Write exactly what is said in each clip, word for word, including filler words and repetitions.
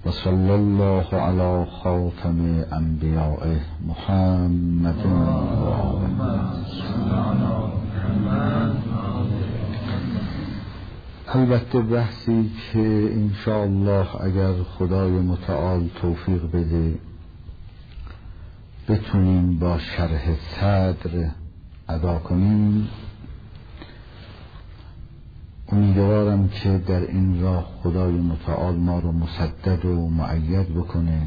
و صلی الله علی خاتم انبیائه محمد و البته بحثی که انشاءالله اگر خدای متعال توفیق بده بتونیم با شرح صدر ادا کنیم، امیدوارم که در این راه خدای متعال ما رو مسدد و مؤید بکنه،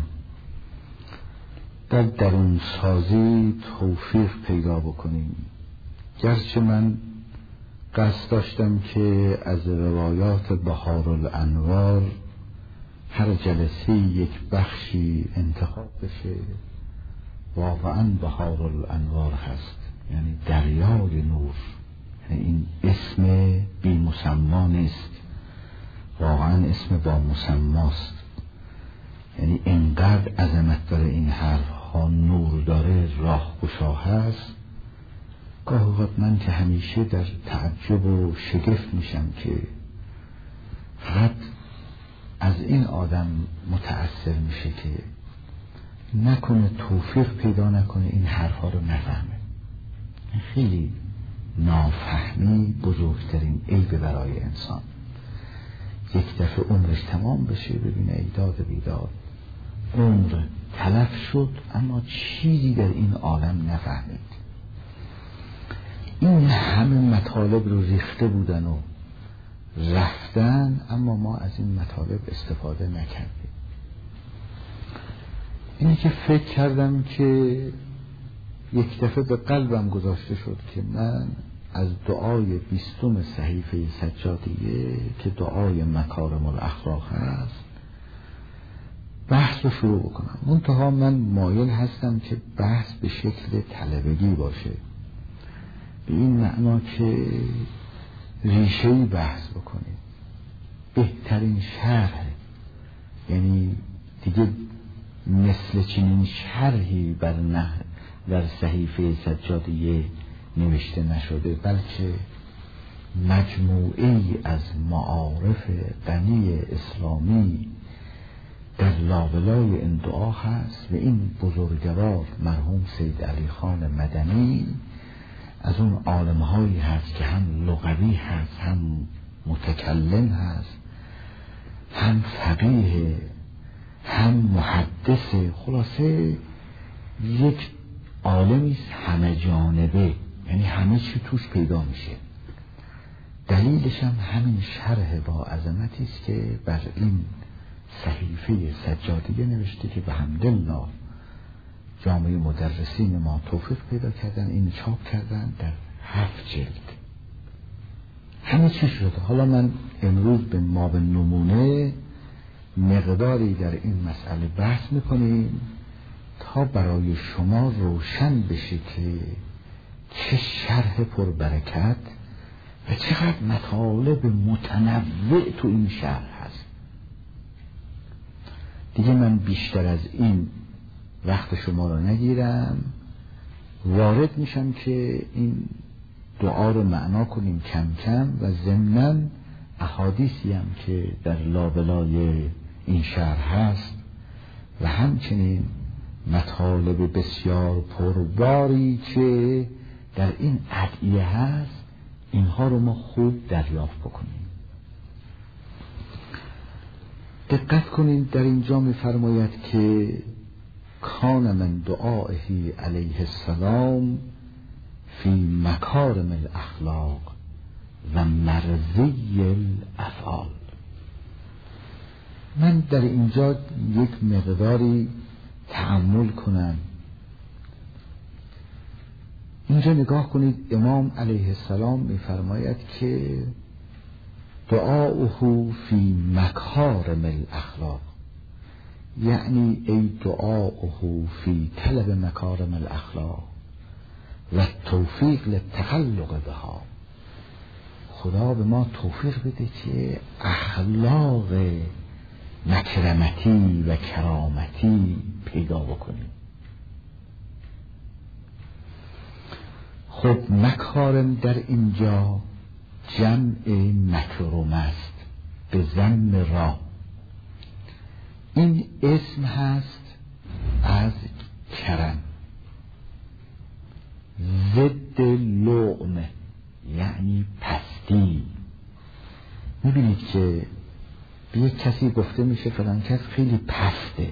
در درون سازی توفیق پیدا بکنیم. گرچه من قصد داشتم که از روایات بهارالانوار هر جلسه یک بخشی انتخاب بشه، واقعا بهارالانوار هست، یعنی دریای نور، یعنی این اسم بی مسما نیست، واقعا اسم با مسماست، یعنی اینقدر عظمت داره این حرف ها، نور داره، راه گشا هست. گاه اوقات من که همیشه در تعجب و شگفت میشم که فقط از این آدم متأثر میشه که نکنه توفیق پیدا نکنه این حرفا رو نفهمه. خیلی نافهمی بزرگترین عیب برای انسان. یک دفعه عمرش تمام بشه ببینه ایداد بیداد، عمر تلف شد اما چیزی در این عالم نفهمید. این همه مطالب رو ریخته بودن و رفتن، اما ما از این مطالب استفاده نکردیم. اینی که فکر کردم که یک دفعه به قلبم گذاشته شد که من از دعای بیستم صحیفه سجادیه که دعای مکارم الاخلاق هست بحث رو شروع بکنم. منتها من مایل هستم که بحث به شکل طلبگی باشه، به این معنا که ریشه‌ای بحث بکنیم، بهترین شرح، یعنی دیگه مثل چنین شرحی بر نه در صحیفه سجادیه نوشته نشده، بلکه مجموعه‌ای از معارف غنی اسلامی در لابلای این دعا هست و این بزرگوار مرحوم سید علی خان مدنی از اون عالم‌هایی هست که هم لغوی هست، هم متکلم هست، هم فقیه، هم محدث، خلاصه یک عالمی است همه جانبه، یعنی همه چی توش پیدا میشه. دلیلش هم همین شرح با عظمتی است که بر این صحیفه سجادیه نوشته که به حمدالله جامعه مدرسین ما توفیق پیدا کردن، این چاپ کردن در هفت جلد، همه چی شده. حالا من امروز به ما به نمونه مقداری در این مسئله بحث میکنیم تا برای شما روشن بشه که چه شرح پربرکت و چقدر مطالب متنوع تو این شرح هست. دیگه من بیشتر از این وقت شما رو نگیرم، وارد میشم که این دعا رو معنا کنیم کم کم و ضمناً احادیثی هم که در لابلای این شرح هست و همچنین مطالب بسیار پرباری که در این ادعیه هست، اینها رو ما خوب دریافت بکنیم. دقت کنید در اینجا می‌فرماید که کان من دعائه علیه السلام فی مکارم الاخلاق و مرضی الافعال. من در اینجا یک مقداری تأمل کنم. اینجا نگاه کنید، امام علیه السلام می‌فرماید که دعاؤه فی مکارم الاخلاق، یعنی ای دعاؤه فی طلب مکارم الاخلاق و توفیق للتخلق بها. خدا به ما توفیق بده که اخلاق مکرمتی و کرامتی پیدا بکنیم. خب مکارم در اینجا جمع مکرم است به ضم را، این اسم هست از کرم، ضد لؤم یعنی پستی. میبینید که به یک کسی گفته میشه فلان کس خیلی پسته.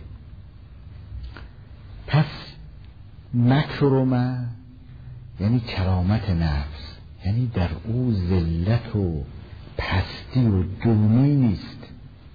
پس مکرمه یعنی کرامت نفس، یعنی در او ذلت و پستی و دونی نیست.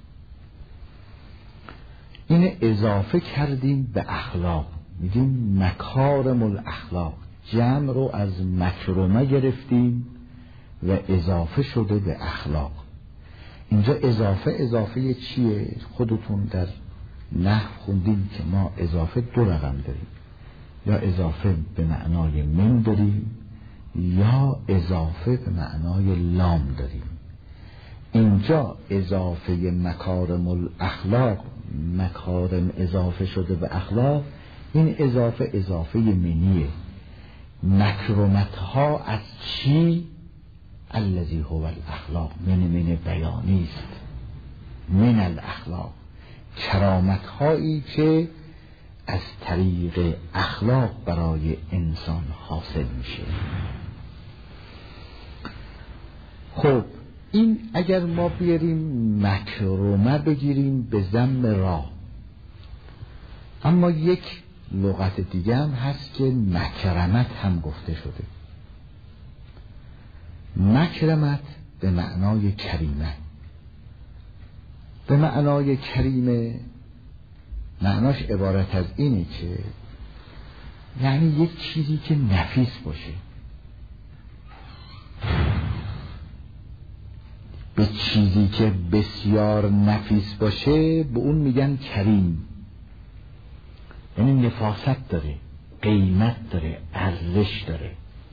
این اضافه کردیم به اخلاق، میگیم مکارم الاخلاق، جمع رو از مکرمه گرفتیم و اضافه شده به اخلاق. اینجا اضافه اضافه چیه؟ خودتون در نحو خوندیم که ما اضافه دو رقم داریم، یا اضافه به معنای من داریم یا اضافه به معنای لام داریم. اینجا اضافه مکارم الاخلاق، مکارم اضافه شده به اخلاق، این اضافه اضافه منیه. مکرمت ها از چی؟ الذی هو الاخلاق، من من بیانی است، من الاخلاق، کرامت هایی که از طریق اخلاق برای انسان حاصل میشه. خب این اگر ما بیاریم مکرمه بگیریم به ضم را، اما یک لغت دیگه هم هست که مکرمت هم گفته شده. مکرمت به معنای کریمه، به معنای کریمه معناش عبارت از اینه که یعنی یک چیزی که نفیس باشه، به چیزی که بسیار نفیس باشه به اون میگن کریم، یعنی نفاست داره، قیمت داره، ارزش داره.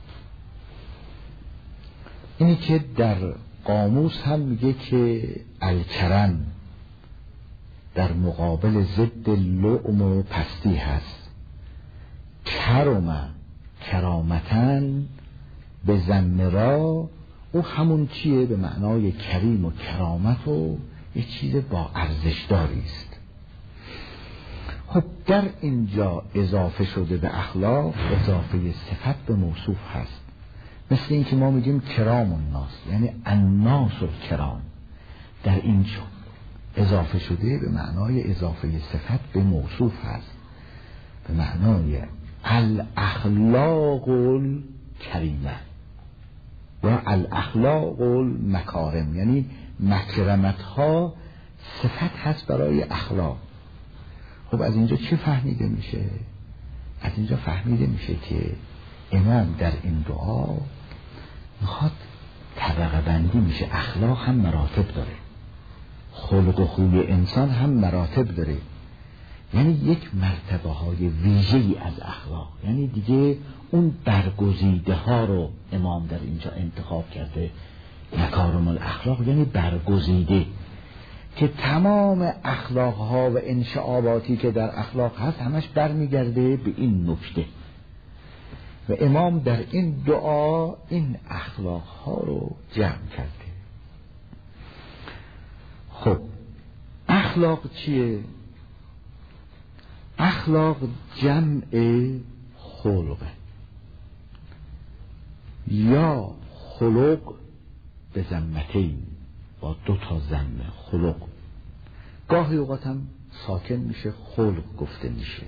اینی که در قاموس هم میگه که الکرم در مقابل ضد لؤم و پستی هست. کرم کرامتن به ضم را، او همون چیه؟ به معنای کریم و کرامت و یه چیز با ارزش داری است. خب در اینجا اضافه شده به اخلاق، اضافه صفت به موصوف هست. مثل این که ما میگیم کرام الناس، یعنی الناس الکرام، در اینجا اضافه شده به معنای اضافه صفت به موصوف هست، به معنای الاخلاق الکریمه و الاخلاق المکارم، یعنی مکرمت ها صفت هست برای اخلاق. خب از اینجا چه فهمیده میشه؟ از اینجا فهمیده میشه که امام در این دعا میخواد طبقه بندی میشه. اخلاق هم مراتب داره، خلق و خوی انسان هم مراتب داره، یعنی یک مرتبه های ویژه‌ای از اخلاق، یعنی دیگه اون برگزیده ها رو امام در اینجا انتخاب کرده. مکارم الاخلاق یعنی برگزیده، که تمام اخلاق ها و انشعاباتی که در اخلاق هست همش برمیگرده به این نکته، و امام در این دعا این اخلاق ها رو جمع کرده. خب اخلاق چیه؟ اخلاق جمع خلق یا خلق به ضمتین، با دو تا ضمه، خلق. گاهی اوقات هم ساکن میشه، خلق گفته میشه.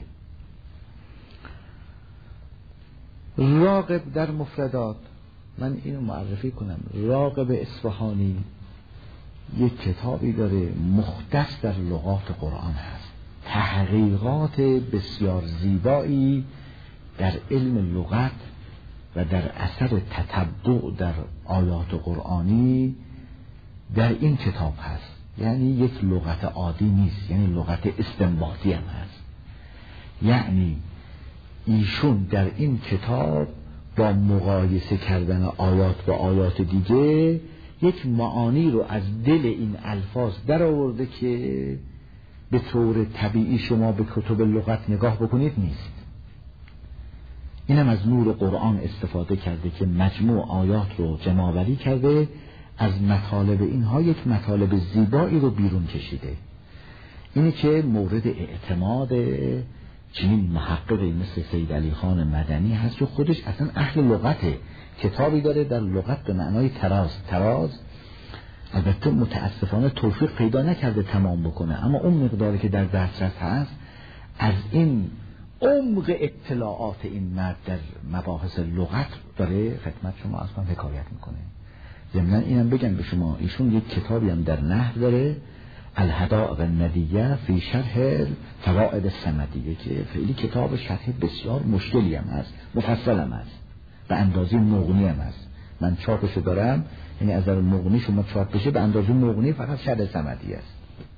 راغب در مفردات، من اینو معرفی کنم، راغب اصفهانی یک کتابی داره مختص در لغات قرآن هست، تحقیقات بسیار زیبایی در علم لغت و در اثر تتبع در آیات قرآنی در این کتاب هست. یعنی یک لغت عادی نیست، یعنی لغت استنباطی هم هست. یعنی ایشون در این کتاب با مقایسه کردن آیات با آیات دیگه یک معانی رو از دل این الفاظ در آورده که به طور طبیعی شما به کتب لغت نگاه بکنید نیست. اینم از نور قرآن استفاده کرده که مجموع آیات رو جمع‌آوری کرده، از مطالب اینها یک مطالب زیبایی رو بیرون کشیده. اینی که مورد اعتماد چنین محققی مثل سید علی خان مدنی هست که خودش اصلا اهل لغته، کتابی داره در لغت به معنای تراز. تراز البته متاسفانه توفیق پیدا نکرده تمام بکنه، اما اون مقداری که در دسترس هست از این عمق اطلاعات این مرد در مباحث لغت داره خدمت شما اصلا حکایت میکنه. ضمن اینم بگم به شما ایشون یک کتابی هم در نحو داره، الحدائق الندیه فی شرح فوائد الصمدیه، که خیلی کتاب شرح بسیار مشکلی هم هست، مفصل هم هست، به اندازه مغنی هم هست. من چاپشو دارم، یعنی از در مغنی شما چاپ بشه به اندازه مغنی فقط شرح صمدیه است.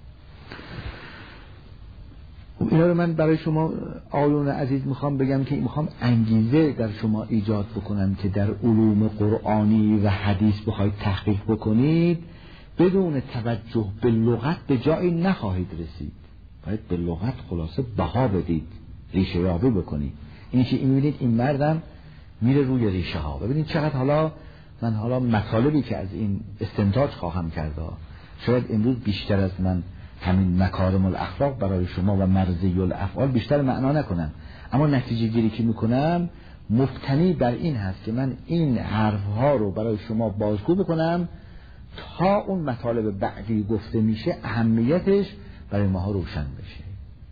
اینا رو من برای شما آیون عزیز میخوام بگم که میخوام انگیزه در شما ایجاد بکنم که در علوم قرآنی و حدیث بخواید تحقیق بکنید بدون توجه به لغت به جایی نخواهید رسید. باید به لغت خلاصه بها بدید، ریشه یابی بکنید. این که این میبینید این مردم میره روی ریشه ها. ببینید چقدر حالا من حالا مطالبی که از این استنتاج خواهم کرد، شاید امروز بیشتر از من همین مکارم الاخلاق برای شما و مرضی الافعال بیشتر معنا نکنم، اما نتیجه گیری که میکنم مبتنی بر این هست که من این حرف ها رو برای شما بازگو بکنم تا اون مطالب بعدی گفته میشه اهمیتش برای ماها روشن بشه.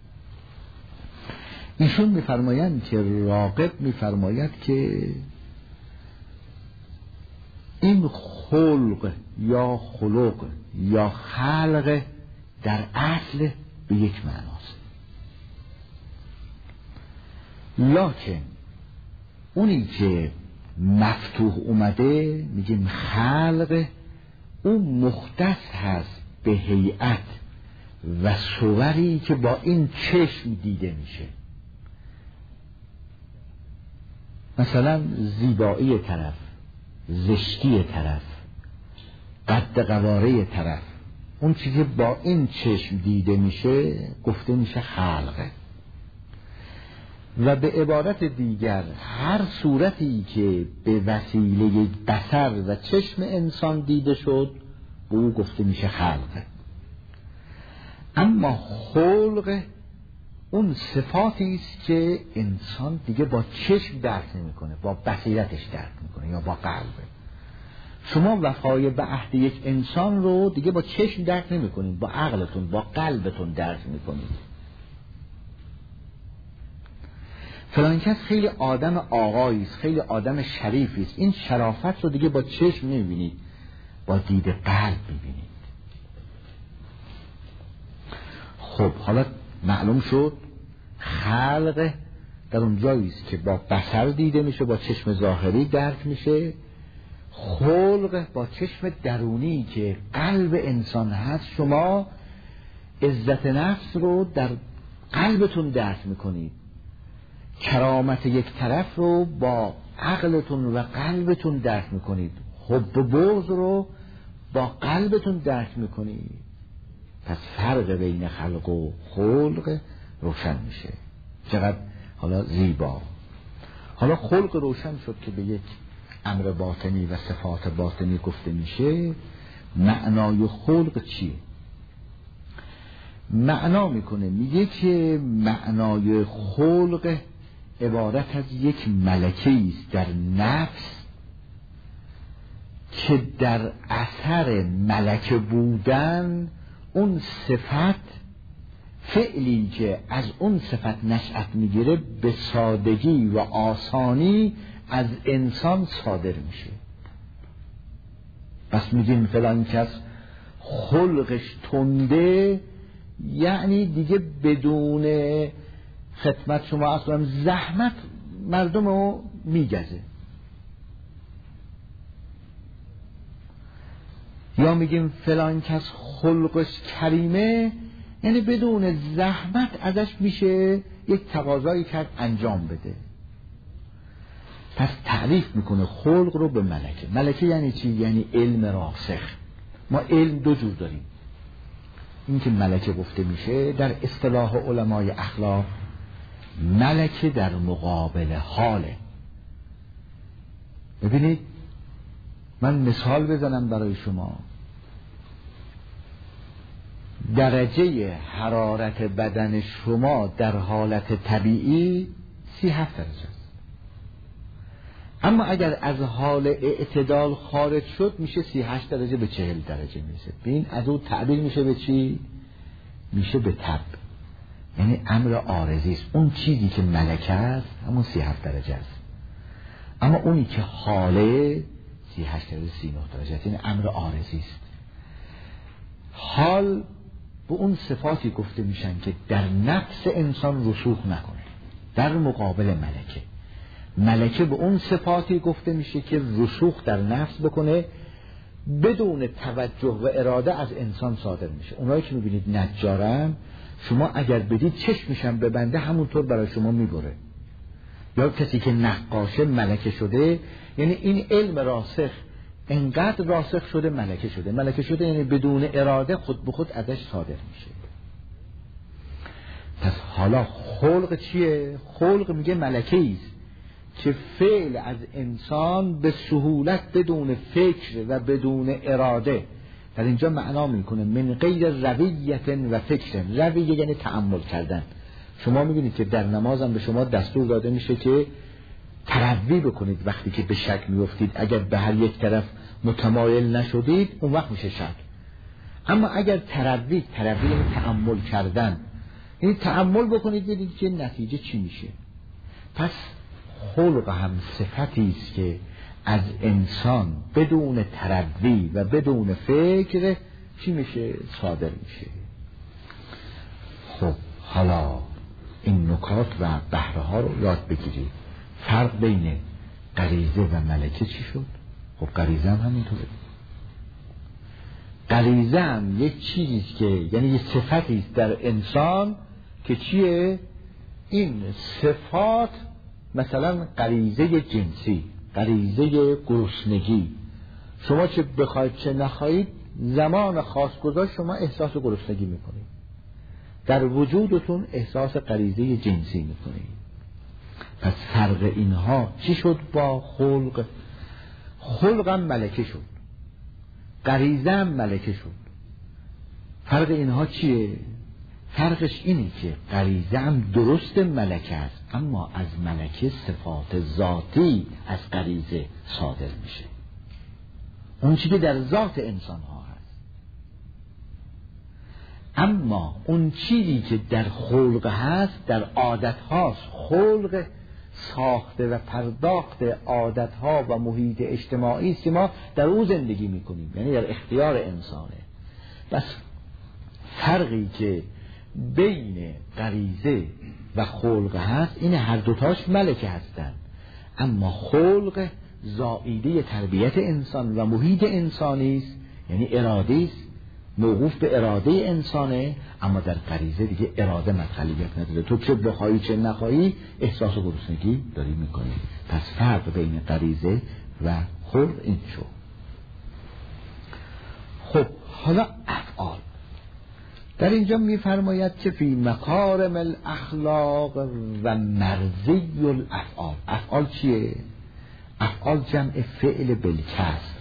ایشون میفرمایند که راغب میفرماید که این خلق یا خلق یا خلق در اصل به یک معناست، لکن اونی که مفتوح اومده میگیم خلق، اون مختص هست به هیئت و صوری که با این چشم دیده میشه. مثلا زیبایی طرف، زشتی طرف، قد قواره طرف، اون چیزی با این چشم دیده میشه گفته میشه خلقه. و به عبارت دیگر هر صورتی که به وسیله بصر و چشم انسان دیده شد به او گفته میشه خلقه. اما خلق اون صفاتی است که انسان دیگه با چشم درک نمیکنه، با بصیرتش درک میکنه یا با قلبه. شما وفای به عهد یک انسان رو دیگه با چشم درک نمیکنید، با عقلتون، با قلبتون درک میکنید. فلان کس خیلی آدم آقایی است، خیلی آدم شریفی است، این شرافت رو دیگه با چشم نمیبینید، با دید قلب میبینید. خب حالا معلوم شد خلق در اون جایی است که با بصر دیده میشه، با چشم ظاهری درک میشه. خلق با چشم درونی که قلب انسان هست، شما عزت نفس رو در قلبتون درک میکنید، کرامت یک طرف رو با عقلتون و قلبتون درک میکنید، حب و بغض رو با قلبتون درک میکنید. پس فرق بین خلق و خلق روشن میشه. چقدر حالا زیبا. حالا خلق روشن شد که به یک امر باطنی و صفات باطنی گفته میشه. معنای خلق چیه؟ معنا میکنه، میگه که معنای خلق عبارت از یک ملکه است در نفس که در اثر ملکه بودن اون صفت، فعلی که از اون صفت نشأت میگیره به سادگی و آسانی از انسان صادر میشه. پس میگیم فلان کس خلقش تنده، یعنی دیگه بدون خدمت شما اصلا زحمت مردم رو میگزه. یا میگیم فلان کس خلقش کریمه، یعنی بدون زحمت ازش میشه یک تقاضایی کرد انجام بده. پس تعریف میکنه خلق رو به ملکه. ملکه یعنی چی؟ یعنی علم راسخ. ما علم دو جور داریم. این که ملکه گفته میشه در اصطلاح علمای اخلاق، ملکه در مقابل حاله. ببینید من مثال بزنم برای شما. درجه حرارت بدن شما در حالت طبیعی سی هفت درجه است، اما اگر از حال اعتدال خارج شد میشه سی هشت درجه به چهل درجه میشه. ببین از اون تعبیر میشه به چی؟ میشه به تب، یعنی امر عارضی است. اون چیزی که ملکه است همون سی هفت درجه است، اما اونی که حاله سی هشت درجه سی نه درجه است، یعنی امر عارضی است. حال به اون صفاتی گفته میشن که در نفس انسان رسوخ نکنه، در مقابل ملکه. ملکه به اون صفاتی گفته میشه که رسوخ در نفس بکنه، بدون توجه و اراده از انسان صادر میشه. اونایی که میبینید نجارن، شما اگر بدید چشمشم ببنده همونطور برای شما میبره. یا کسی که نقاشه ملکه شده، یعنی این علم راسخ انقدر راسخ شده ملکه شده. ملکه شده یعنی بدون اراده خود به خود ازش صادر میشه. پس حالا خلق چیه؟ خلق میگه ملکه است که فعل از انسان به سهولت بدون فکر و بدون اراده، در اینجا معنا میکنه من غیر رویت و فکر. رویه یعنی تأمل کردن. شما میبینید که در نمازم به شما دستور داده میشه که تروی بکنید. وقتی که به شک میفتید اگر به هر یک طرف متمایل نشدید اون وقت میشه شک. اما اگر تروی تروی یعنی تأمل کردن، یعنی تأمل بکنید ببینید که نتیجه چی میشه. پس خلق هم صفتی است که از انسان بدون تروی و بدون فکر چی میشه؟ صادر میشه. خب حالا این نکات و بهره ها رو یاد بگیرید. فرق بین غریزه و ملکه چی شد؟ خب غریزه هم همینطوره. غریزه هم یک چیزی که یعنی یک صفتی است در انسان که چیه؟ این صفات مثلا غریزه جنسی، غریزه گرسنگی، شما چه بخواید چه نخواهید زمان خاص گذاشت شما احساس گرسنگی میکنید، در وجودتون احساس غریزه جنسی میکنید. پس فرق اینها چی شد با خلق؟ خلق هم ملکه شد، غریزه هم ملکه شد. فرق اینها چیه؟ فرقش اینه که غریزه هم درست ملکه است، اما از ملکه صفات ذاتی از غریزه صادر میشه، اون چیزی که در ذات انسان ها هست. اما اون چیزی که در خلق هست در عادت هاست. خلق ساخته و پرداخت عادت ها و محیط اجتماعی است که ما در او زندگی میکنیم، یعنی در اختیار انسانه. بس فرقی که بین غریزه و خلق هست این هر دوتاش ملکه هستن، اما خلق زائیده تربیت انسان و محیط انسانی است، یعنی اراده است، موقوف به اراده انسانه. اما در غریزه دیگه اراده مدخلیت نداره، تو چه بخوایی چه نخوایی احساس گرسنگی داری میکنی. پس فرق بین غریزه و خلق این شو. خب حالا افعال در اینجا میفرماید که فی مکارم الاخلاق و مرضی الافعال. افعال چیه؟ افعال جمع فعل بالکسر،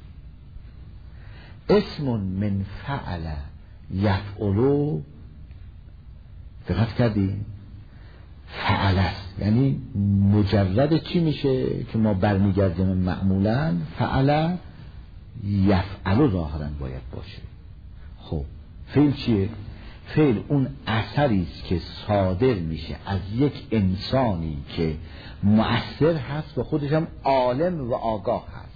اسم من فعل یفعلو. دقت کردیم؟ فعل است، یعنی مجرد چی میشه که ما برمیگردیم معمولا فعل یفعلو ظاهرا باید باشه. خب فعل چیه؟ فعل اون اثری است که صادر میشه از یک انسانی که مؤثر هست و خودش هم عالم و آگاه هست.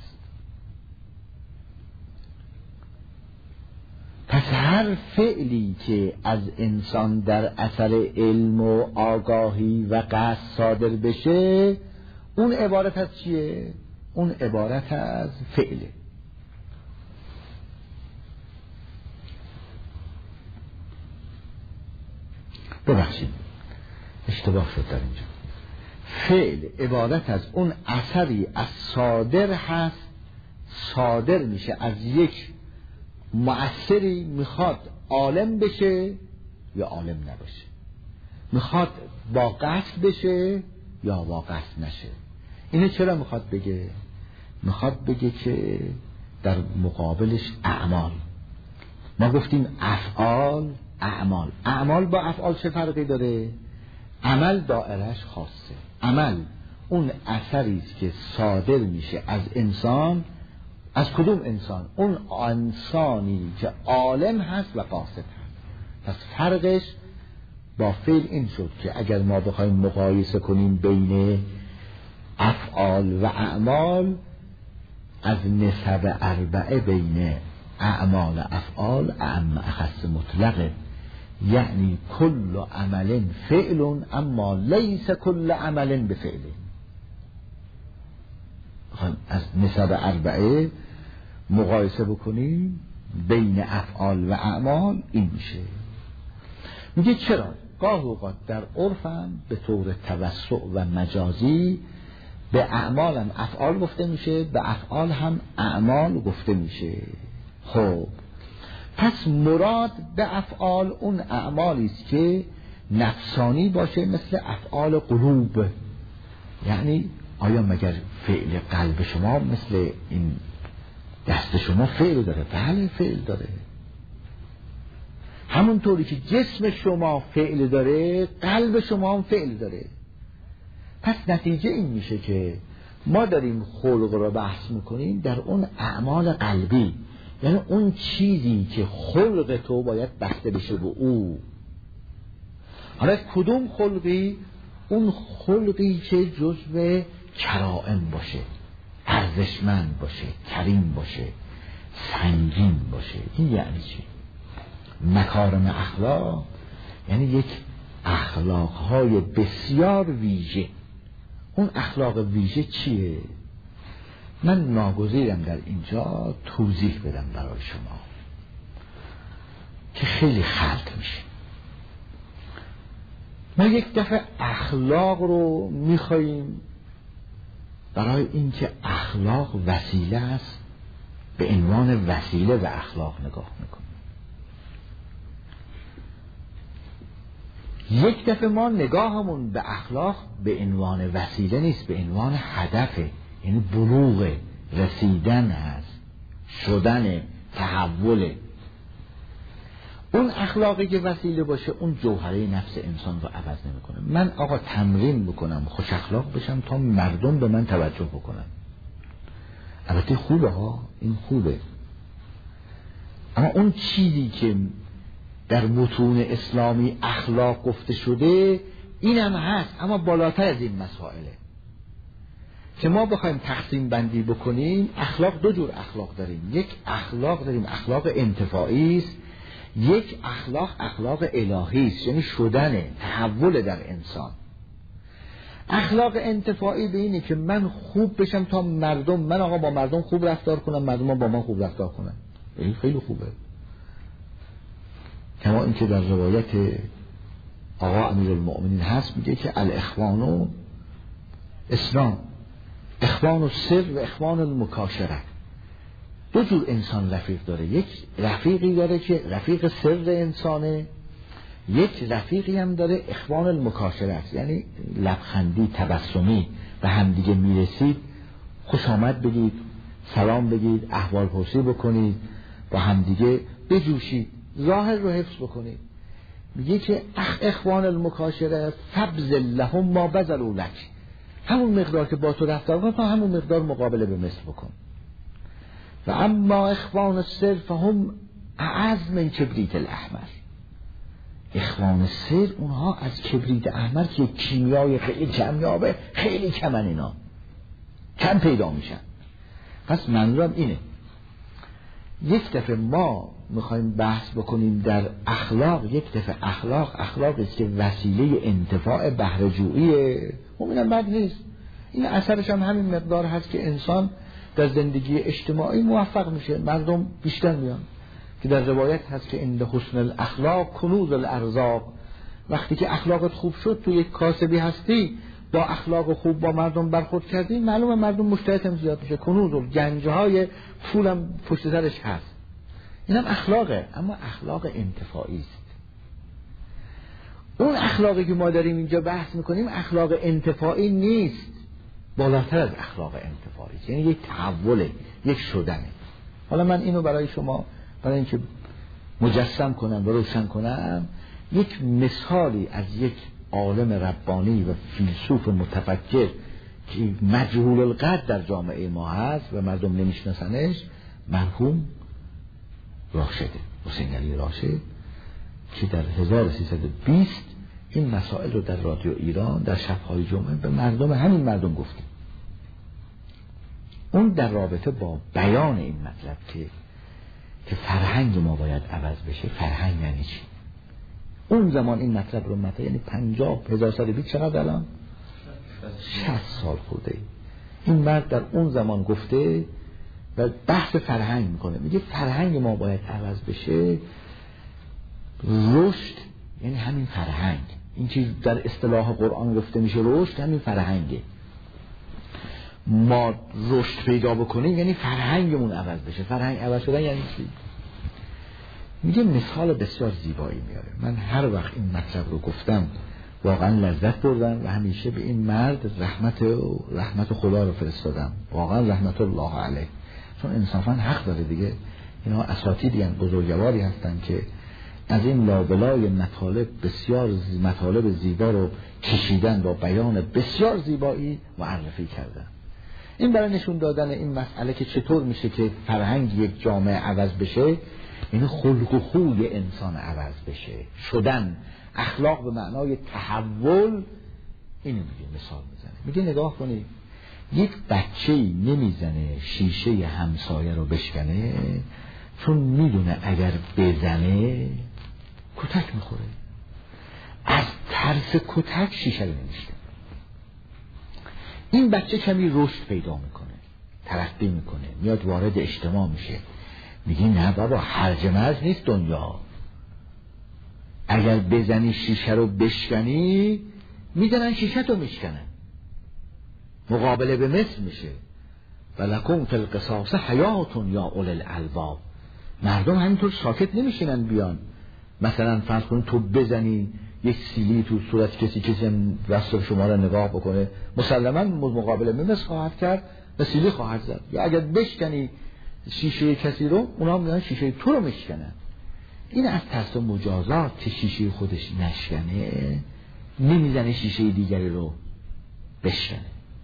پس هر فعلی که از انسان در اثر علم و آگاهی و قصد صادر بشه اون عبارت از چیه؟ اون عبارت از فعله. ببخشید اشتباه شد در اینجا. فعل عبارت از اون اثری از صادر هست، صادر میشه از یک مؤثری، میخواد عالم بشه یا عالم نباشه، میخواد با قصد بشه یا با قصد نشه. اینه چرا میخواد بگه؟ میخواد بگه که در مقابلش اعمال ما گفتیم افعال اعمال. اعمال با افعال چه فرقی داره؟ عمل دائرش خاصه. عمل اون اثری است که صادر میشه از انسان. از کدوم انسان؟ اون انسانی که عالم هست و قاصد هست. پس فرقش با فعل این شد که اگر ما بخوایم مقایسه کنیم بین افعال و اعمال، از نسب اربعه بین اعمال افعال اعم اخص مطلقه، یعنی کل عمل فعل اما لیس کل عمل بفعل. از نسب اربعه مقایسه بکنیم بین افعال و اعمال این میشه. میگه چرا؟ گاه اوقات در عرفم به طور توسع و مجازی به اعمال هم افعال گفته میشه، به افعال هم اعمال گفته میشه. خب پس مراد به افعال اون اعمالی است که نفسانی باشه، مثل افعال قلوب. یعنی آیا مگر فعل قلب شما مثل این دست شما فعل داره؟ بله فعل داره. همونطوری که جسم شما فعل داره، قلب شما هم فعل داره. پس نتیجه این میشه که ما داریم خلق رو بحث میکنیم در اون اعمال قلبی، یعنی اون چیزی که خلق تو باید بسته بشه به او. حالا کدوم خلقی؟ اون خلقی که جزو کرائم باشه، ارزشمند باشه، کریم باشه، سنگین باشه. این یعنی چی؟ مکارم اخلاق یعنی یک اخلاقهای بسیار ویژه. اون اخلاق ویژه چیه؟ من ناگزیرم در اینجا توضیح بدم برای شما که خیلی خلط میشه. ما یک دفعه اخلاق رو میخواییم برای اینکه اخلاق وسیله است، به عنوان وسیله به اخلاق نگاه میکنیم. یک دفعه ما نگاهمون به اخلاق به عنوان وسیله نیست، به عنوان هدفه، یعنی بلوغ، رسیدن هست، شدن، تحول. اون اخلاقی که وسیله باشه اون جوهره نفس انسان رو عوض نمیکنه. من آقا تمرین بکنم خوش اخلاق بشم تا مردم به من توجه بکنن، البته خوبه ها، این خوبه، اما اون چیزی که در متون اسلامی اخلاق گفته شده اینم هست، اما بالاتر از این مسائله که ما بخوایم تقسیم بندی بکنیم. اخلاق دو جور اخلاق داریم. یک اخلاق داریم اخلاق انتفاعی است، یک اخلاق اخلاق الهی است، یعنی شدن، تحول در انسان. اخلاق انتفاعی به اینه که من خوب بشم تا مردم، من آقا با مردم خوب رفتار کنم، مردم با من خوب رفتار کنن. این خیلی خوبه. کما اینکه در روایت آقا امیرالمؤمنین هست میگه که الاخوان و اسلام، اخوان و سر و اخوان المکاشره. دو جور انسان رفیق داره. یک رفیقی داره که رفیق سر انسانه، یک رفیقی هم داره اخوان المکاشره است، یعنی لبخندی، تبسمی به همدیگه میرسید، خوش آمد بگید، سلام بگید، احوال پرسی بکنید، با همدیگه بجوشید، ظاهر رو حفظ بکنید. میگه که اخ اخوان المکاشره فبذل لهم ما بذلوا لک، همون مقدار که با تو رفتار کن تا همون مقدار مقابله به مثل بکن. و اما اخوان السر فهم اعز من کبریت الاحمر. اخوان سر اونها از کبریت احمر که کیمیای خیلی کمیابه، خیلی کمن، اینا کم پیدا میشن. پس منظورم اینه یک دفعه ما میخوایم بحث بکنیم در اخلاق، یک دفعه اخلاق اخلاقی است که وسیله انتفاع بهره‌جوییه، اونم بد نیست. این اثرش هم همین مقدار هست که انسان در زندگی اجتماعی موفق میشه، مردم بیشتر میان، که در روایت هست که عند حسن الاخلاق کنوز الارزاق. وقتی که اخلاقت خوب شد، تو یک کاسبی هستی، با اخلاق خوب با مردم برخورد کردی، معلومه مردم مشتریت هم زیاد میشه، کنوز و گنجهای پولم پشت سرش هست. اینم اخلاقه، اما اخلاق انتفاعی است. اون اخلاقی که ما داریم اینجا بحث میکنیم اخلاق انتفاعی نیست، بالاتر از اخلاق انتفاعی است، یعنی یک تحوله، یک شدنه. حالا من اینو برای شما، برای اینکه مجسم کنم و روشن کنم، یک مثالی از یک عالم ربانی و فیلسوف متفکر که مجهول القدر در جامعه ما هست و مردم نمیشناسنش، مرحوم راشده، حسین علی راشد، که در هزار و سیصد و بیست این مسائل رو در رادیو ایران در شب‌های جمعه به مردم، همین مردم گفتیم. اون در رابطه با بیان این مطلب که که فرهنگ ما باید عوض بشه، فرهنگ یعنی چی؟ اون زمان این مطلب رو مطلب، یعنی پنجاه هزار سال پیش، چقدر الان؟ شصت سال خورده ای. این مرد در اون زمان گفته و بحث فرهنگ میکنه، میگه فرهنگ ما باید عوض بشه. رشد یعنی همین فرهنگ، این چیز در اصطلاح قرآن گفته میشه رشد، همین فرهنگه. ما رشد پیدا بکنیم یعنی فرهنگمون عوض بشه. فرهنگ عوض شدن یعنی چی؟ میگه مثال بسیار زیبایی میاره. من هر وقت این مطلب رو گفتم واقعا لذت بردم و همیشه به این مرد رحمت و رحمت خدا رو فرستادم، واقعا رحمت الله علیه، چون انصافا حق داره دیگه. اینا اساتیدی هستند، بزرگواری هستند که از این لابلای مطالب بسیار زی... مطالب زیبا رو کشیدن با بیان بسیار زیبایی معرفی کردن. این برای نشون دادن این مسئله که چطور میشه که فرهنگ یک جامعه عوض بشه، این خلق و خوی انسان عوض بشه، شدن، اخلاق به معنای تحول. اینو میگه، مثال میزنه، میگه نگاه کنید، یک بچه‌ای نمیزنه شیشه همسایه رو بشکنه چون میدونه اگر بزنه کتک میخوره. از ترس کتک شیشه رو نمیشکنه. این بچه کمی رشد پیدا میکنه، ترقی میکنه، میاد وارد اجتماع میشه، میگی نه بابا، هرج مرج نیست دنیا، اگر بزنی شیشه رو بشکنی میزنن شیشه تو میشکنن، مقابله به مثل میشه. ولکم فی القصاص حیاتون یا اولی الالباب. مردم همینطور ساکت نمیشینن بیان مثلا فرض کنید تو بزنی یک سیلی تو صورت کسی، کسی دست شما رو نگاه بکنه، مسلما مقابله به مثل خواهد کرد و سیلی خواهد زد. یا اگر بشکنی شیشه کسی رو، اونا میگن شیشه تو رو میشکنن. این از ترس مجازات که شیشه خودش نشکنه نمیزنه شیشه دیگری رو بشکنه.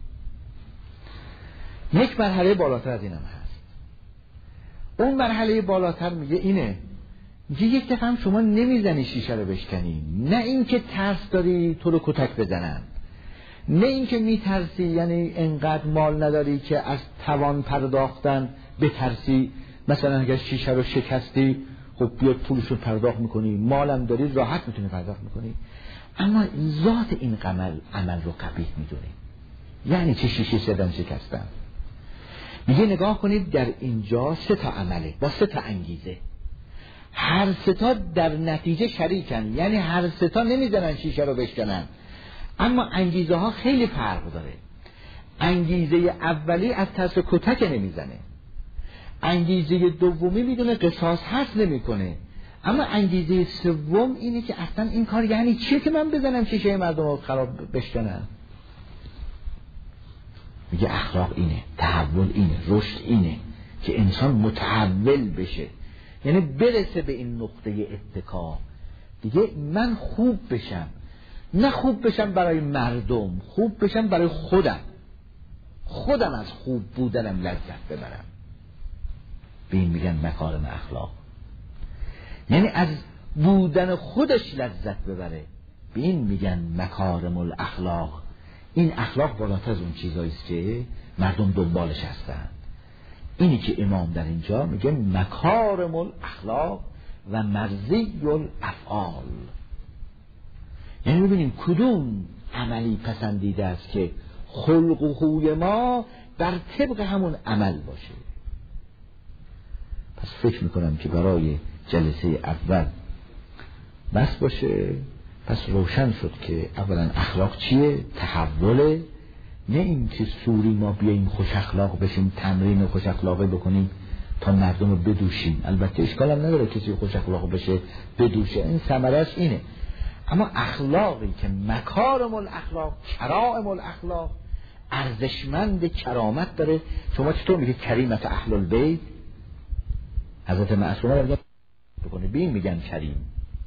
یک مرحله بالاتر از اینم هست. اون مرحله بالاتر میگه اینه، میگه یک دفعه هم شما نمیزنی شیشه رو بشکنی، نه اینکه ترس داری تو رو کتک بزنن، نه اینکه میترسی یعنی انقدر مال نداری که از توان پرداختن بترسی، مثلا اگر شیشه رو شکستی خب بیاد پولش رو پرداخت میکنی، مالم داری راحت میتونی پرداخت میکنی، اما ذات این عمل عمل رو قبیح میدونی. یعنی چه شیشه زدن شکستن؟ میگه نگاه کنید در اینجا سه تا عمله با سه تا انگیزه، هر سه تا در نتیجه شریکن، یعنی هر سه تا نمیزنن شیشه رو بشکنن، اما انگیزه ها خیلی فرق داره. انگیزه اولی از ترس کتک نمیزنه، انگیزه دومی میدونه قصاص هست نمیکنه، اما انگیزه سوم اینه که اصلا این کار یعنی چیه که من بزنم شیشه مردم رو خراب بشکنم. میگه اخلاق اینه، تحول اینه، رشد اینه که انسان متحول بشه، یعنی برسه به این نقطه اتکا دیگه، من خوب بشم، نه خوب بشم برای مردم، خوب بشم برای خودم، خودم از خوب بودنم لذت ببرم. به این میگن مکارم اخلاق، یعنی از بودن خودش لذت ببره، به این میگن مکارم الاخلاق. این اخلاق بالاتر از اون چیزاییست که مردم دنبالش هستن. اینی که امام در اینجا میگه مکارم الاخلاق و مرضی الافعال، یعنی ببینیم کدوم عملی پسندیده است که خلق و خوی ما بر طبق همون عمل باشه. پس فکر میکنم که برای جلسه اول بس باشه. پس روشن شد که اولا اخلاق چیه؟ تحوله، نه این که سوری ما بیاییم خوش اخلاق بشیم، تمرین خوش اخلاقه بکنیم تا مردم رو بدوشیم. البته اشکال هم نداره کسی خوش اخلاق بشه بدوشه، این ثمرش اینه. اما اخلاقی که مکارم الاخلاق، کرائم الاخلاق، ارزشمند، کرامت داره. شما چطور میگه کریمت اهل البیت؟ حضرت معصومه میگه بکنه. به این میگن کریم.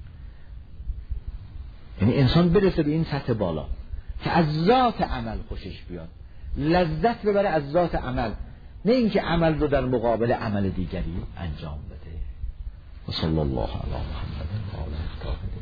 یعنی انسان برسه به این سطح بالا که از ذات عمل خوشش بیاد، لذت ببره از ذات عمل، نه اینکه عمل رو در مقابل عمل دیگری انجام بده. و صلی الله علی محمد و آله الطاهرین.